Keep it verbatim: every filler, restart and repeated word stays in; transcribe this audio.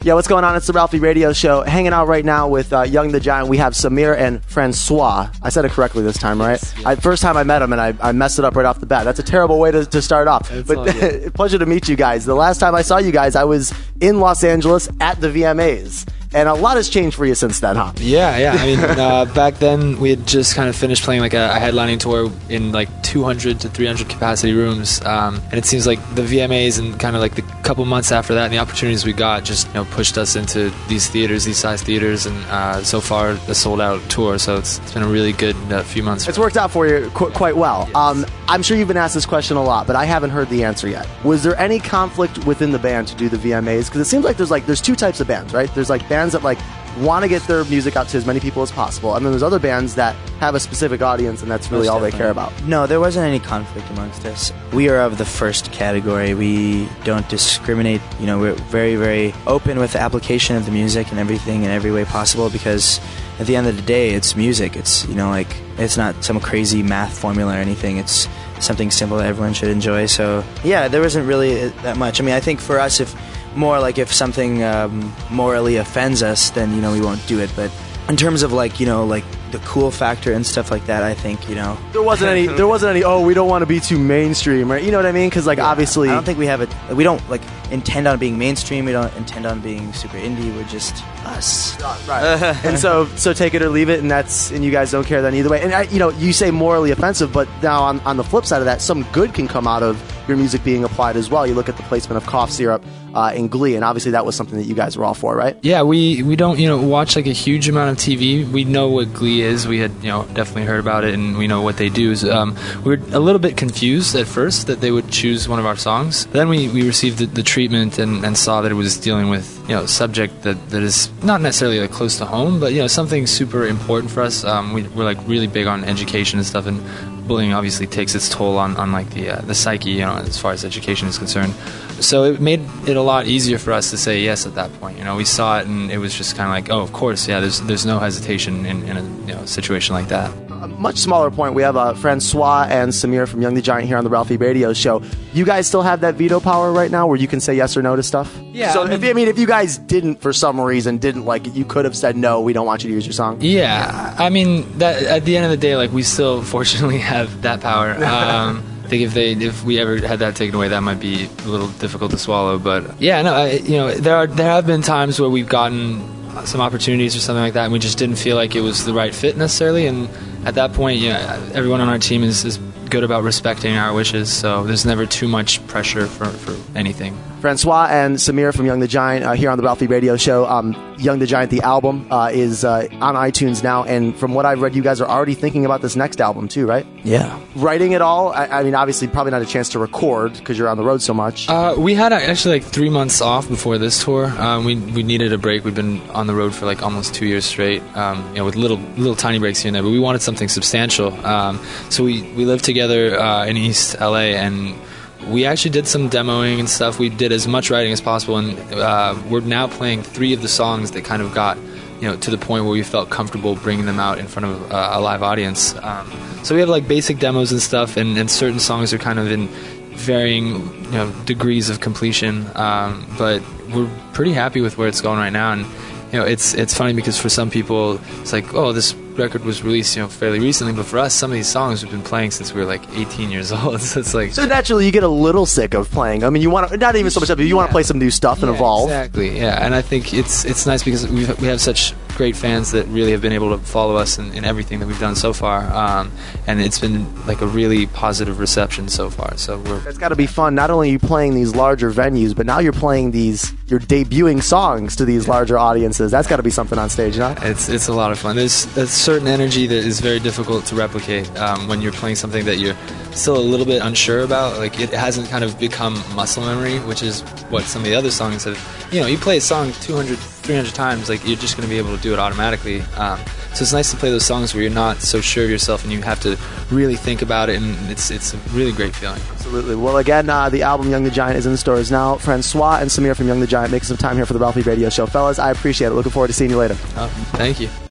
Yeah, what's going on? It's the Ralphie Radio Show. Hanging out right now with uh, Young the Giant. We have Samir and Francois. I said it correctly this time, right? Yes, yes. I, first time I met him, and I, I messed it up right off the bat. That's a terrible way to, to start off. It's But pleasure to meet you guys. The last time I saw you guys, I was in Los Angeles at the V M As. And a lot has changed for you since then, huh? Yeah, yeah. I mean, uh, back then we had just kind of finished playing like a, a headlining tour in like two hundred to three hundred capacity rooms, um, and it seems like the V M As and kind of like the couple months after that, and the opportunities we got just you know pushed us into these theaters, these size theaters, and uh, so far a sold out tour. So it's, it's been a really good uh, few months. It's worked out for you qu- quite well. Yes. Um, I'm sure you've been asked this question a lot, but I haven't heard the answer yet. Was there any conflict within the band to do the V M As? Because it seems like there's like there's two types of bands, right? There's like bands that like want to get their music out to as many people as possible, and then there's other bands that have a specific audience, and that's really Most all definitely. they care about. No, there wasn't any conflict amongst us. We are of the first category. We don't discriminate. You know, we're very, very open with the application of the music and everything in every way possible, because at the end of the day, it's music. It's, you know, like, it's not some crazy math formula or anything. It's something simple that everyone should enjoy. So, yeah, there wasn't really that much. I mean, I think for us, if more like if something um, morally offends us, then, you know, we won't do it. But in terms of like, you know, like the cool factor and stuff like that, I think, you know, There wasn't any. There wasn't any. Oh, we don't want to be too mainstream, right? You know what I mean? Because like yeah, obviously, I don't think we have a. We don't like intend on being mainstream. We don't intend on being super indie. We're just us. right. And so, so take it or leave it, and that's and you guys don't care then either way. And I, you know, you say morally offensive, but now on on the flip side of that, some good can come out of your music being applied as well. You look at the placement of cough syrup uh, in Glee, and obviously that was something that you guys were all for, right? Yeah, we, we don't, you know, watch like a huge amount of T V. We know what Glee is. We had, you know, definitely heard about it, and we know what they do. Um, we were a little bit confused at first that they would choose one of our songs. Then we, we received the, the treatment and, and saw that it was dealing with, you know, a subject that, that is not necessarily like close to home, but, you know, something super important for us. Um, we, we're like really big on education and stuff, and bullying obviously takes its toll on, on like the uh, the psyche, you know, as far as education is concerned. So it made it a lot easier for us to say yes at that point. You know, we saw it and it was just kind of like, oh, of course, yeah. There's there's no hesitation in, in a you know situation like that. A much smaller point, we have uh, Francois and Samir from Young the Giant here on the Ralphie Radio Show. You guys still have that veto power right now, where you can say yes or no to stuff? Yeah, So I if mean- I mean, if you guys didn't for some reason didn't like it, you could have said no. We don't want you to use your song. Yeah, I mean, that at the end of the day, like we still fortunately have that power. Um, I think if they if we ever had that taken away, that might be a little difficult to swallow. But yeah, no, I, you know, there are there have been times where we've gotten some opportunities or something like that, and we just didn't feel like it was the right fit necessarily. And at that point, you know, everyone on our team is, is good about respecting our wishes, so there's never too much pressure for, for anything. Francois and Samir from Young the Giant uh, here on the Ralphie Radio Show. Um, Young the Giant, the album, uh, is uh, on iTunes now, and from what I've read, you guys are already thinking about this next album too, right? Yeah. Writing it all? I, I mean, obviously, probably not a chance to record because you're on the road so much. Uh, we had uh, actually like three months off before this tour. Um, we we needed a break. We've been on the road for like almost two years straight, um, you know, with little little tiny breaks here and there. But we wanted something substantial. Um, so we we lived together uh, in East L A, and we actually did some demoing and stuff. We did as much writing as possible, and uh, we're now playing three of the songs that kind of got, you know, to the point where we felt comfortable bringing them out in front of uh, a live audience. Um, so we have like basic demos and stuff, and, and certain songs are kind of in varying, you know, degrees of completion. Um, but we're pretty happy with where it's going right now, and you know, it's it's funny because for some people it's like, oh, this record was released, you know, fairly recently, but for us, some of these songs we've been playing since we were like eighteen years old. So it's like, So naturally, you get a little sick of playing. I mean, you want to, not even so much, but you want to play some new stuff and yeah, evolve. Exactly, yeah. And I think it's it's nice because we we have such great fans that really have been able to follow us in, in everything that we've done so far, um, and it's been like a really positive reception so far. So we're It's got to be fun. Not only are you playing these larger venues, but now you're playing these, you're debuting songs to these larger audiences. That's got to be something on stage, huh? It's it's a lot of fun. There's a certain energy that is very difficult to replicate um, when you're playing something that you're still a little bit unsure about. Like, it hasn't kind of become muscle memory, which is what some of the other songs have. You know, you play a song two hundred, three hundred times, like, you're just going to be able to do it automatically. Um, so it's nice to play those songs where you're not so sure of yourself and you have to really think about it, and it's it's a really great feeling. Absolutely. Well, again, uh, the album Young the Giant is in the stores now. Francois and Samir from Young the Giant making some time here for the Ralphie Radio Show. Fellas, I appreciate it. Looking forward to seeing you later. Oh, thank you.